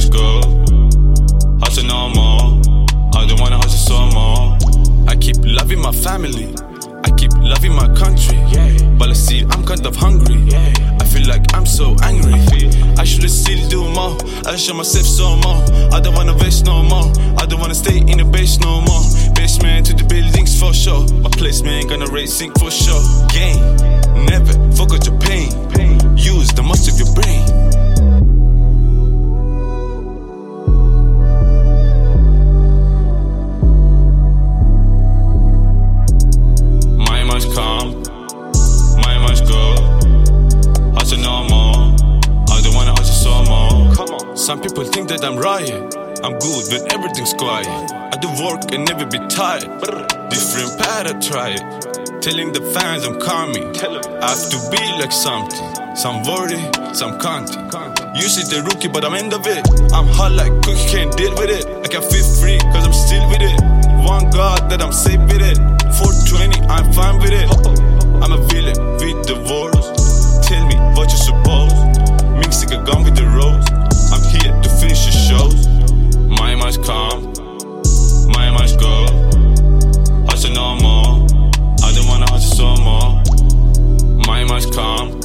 must go. Hustle no more. I don't wanna hustle so more. I keep loving my family. I keep loving my country. But I see I'm kind of hungry. I feel like I'm so angry. I should still do more. I show myself so more. I don't wanna waste no more. I don't wanna stay in the base no more. Basement to the buildings for sure. My placement gonna racing for sure. Gain, never forget your pain. Use the most of your brain. Mine must come, mine must go. Hustle no more. I don't wanna hustle so more. Come on. Some people think that I'm riot. I'm good when everything's quiet. I do work and never be tired. Different path, I try it. Telling the fans I'm coming. I have to be like something. Some worry, some can't. You see the rookie, but I'm end of it. I'm hot like cookie, can't deal with it. I can feel free, cause I'm still with it. One God that I'm safe with it. 420, I'm fine with it. I'm a villain with the words. Tell me what you suppose. Mixing a gun with the rose. I'm here to finish the shows. Mine must come, mine must go. Hustle no more. I don't wanna hustle so more. Mine must come,